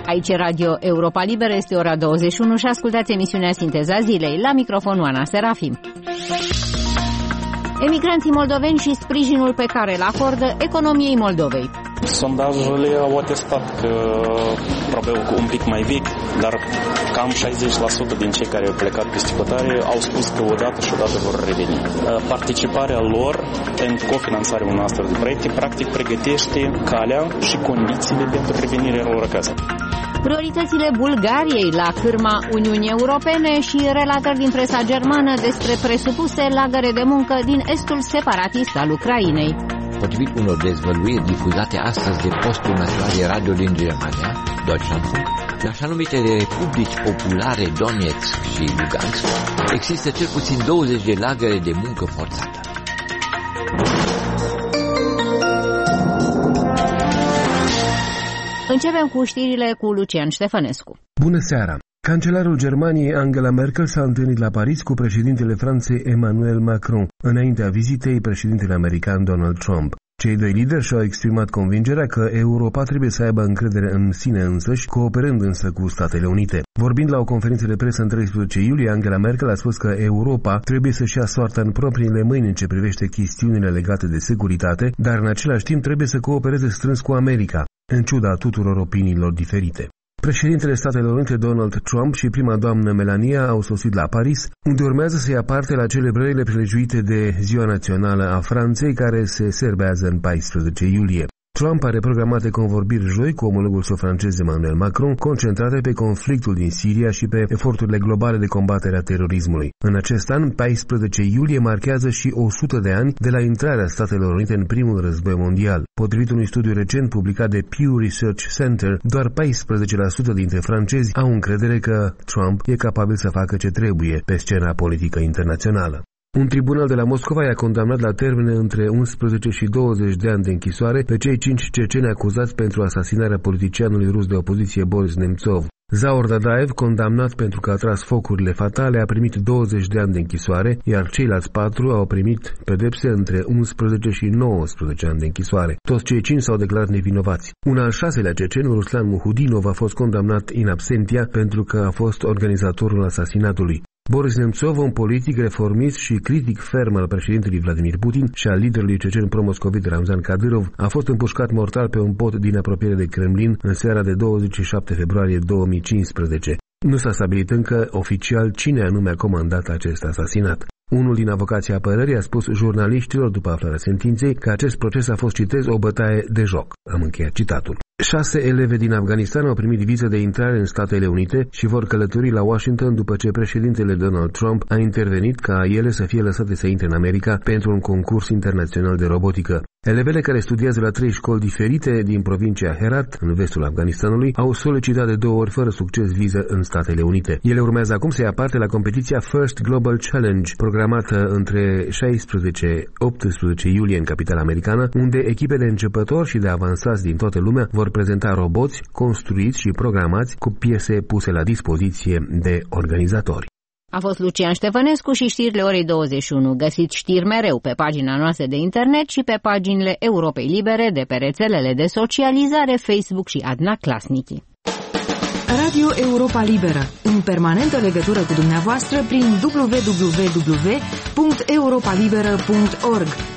Aici Radio Europa Liberă, este ora 21 și ascultați emisiunea Sinteza Zilei. La microfon Oana Serafim. Emigranții moldoveni și sprijinul pe care îl acordă economiei Moldovei. Sondajele au atestat că, probabil un pic mai vechi, dar cam 60% din cei care au plecat peste hotare au spus că odată și odată vor reveni. Participarea lor în cofinanțarea unor astfel de proiecte practic pregătește calea și condițiile pentru revenirea lor acasă. Prioritățile Bulgariei la cârma Uniunii Europene și relatări din presa germană despre presupuse lagăre de muncă din estul separatist al Ucrainei. Potrivit unor dezvăluiri difuzate astăzi de postul național de radio din Germania, Deutschlandfunk, în așa numitele republici populare Donetsk și Lugansk, există cel puțin 20 de lagăre de muncă forțată. Începem cu știrile cu Lucian Ștefănescu. Bună seara! Cancelarul Germaniei Angela Merkel s-a întâlnit la Paris cu președintele Franței Emmanuel Macron, înaintea vizitei președintele american Donald Trump. Cei doi lideri și-au exprimat convingerea că Europa trebuie să aibă încredere în sine însăși, cooperând însă cu Statele Unite. Vorbind la o conferință de presă în 13 iulie, Angela Merkel a spus că Europa trebuie să-și ia soarta în propriile mâini în ce privește chestiunile legate de securitate, dar în același timp trebuie să coopereze strâns cu America, în ciuda tuturor opiniilor diferite. Președintele Statelor Unite Donald Trump și prima doamnă Melania au sosit la Paris, unde urmează să ia parte la celebrările prelejuite de Ziua Națională a Franței, care se serbează în 14 iulie. Trump are programate convorbiri joi cu omologul său francez Emmanuel Macron, concentrate pe conflictul din Siria și pe eforturile globale de combatere a terorismului. În acest an, 14 iulie, marchează și 100 de ani de la intrarea Statelor Unite în primul război mondial. Potrivit unui studiu recent publicat de Pew Research Center, doar 14% dintre francezi au încredere că Trump e capabil să facă ce trebuie pe scena politică internațională. Un tribunal de la Moscova i-a condamnat la termene între 11 și 20 de ani de închisoare pe cei 5 ceceni acuzați pentru asasinarea politicianului rus de opoziție Boris Nemtsov. Zaur Dadaev, condamnat pentru că a tras focurile fatale, a primit 20 de ani de închisoare, iar ceilalți 4 au primit pedepse între 11 și 19 ani de închisoare. Toți cei 5 s-au declarat nevinovați. Un al 6-lea cecen, Ruslan Muhudinov, a fost condamnat in absentia pentru că a fost organizatorul asasinatului. Boris Nemtsov, un politic reformist și critic ferm al președintelui Vladimir Putin și al liderului cecen pro-moscovit Ramzan Kadyrov, a fost împușcat mortal pe un pod din apropiere de Kremlin în seara de 27 februarie 2015. Nu s-a stabilit încă oficial cine anume a comandat acest asasinat. Unul din avocații apărării a spus jurnaliștilor după aflarea sentinței că acest proces a fost, citez, o bătaie de joc. Am încheiat citatul. 6 eleve din Afganistan au primit viză de intrare în Statele Unite și vor călători la Washington după ce președintele Donald Trump a intervenit ca ele să fie lăsate să intre în America pentru un concurs internațional de robotică. Elevele care studiază la 3 școli diferite din provincia Herat, în vestul Afganistanului, au solicitat de 2 ori fără succes viză în Statele Unite. Ele urmează acum să ia parte la competiția First Global Challenge, programată între 16-18 iulie în capitala americană, unde echipe de începători și de avansați din toată lumea vor prezenta roboți construiți și programați cu piese puse la dispoziție de organizatori. A fost Lucian Ștefănescu și știrile orei 21. Găsiți știri mereu pe pagina noastră de internet și pe paginile Europei Libere de pe rețelele de socializare Facebook și Adna Klasnici. Radio Europa Liberă, în permanentă legătură cu dumneavoastră prin www.europalibera.org.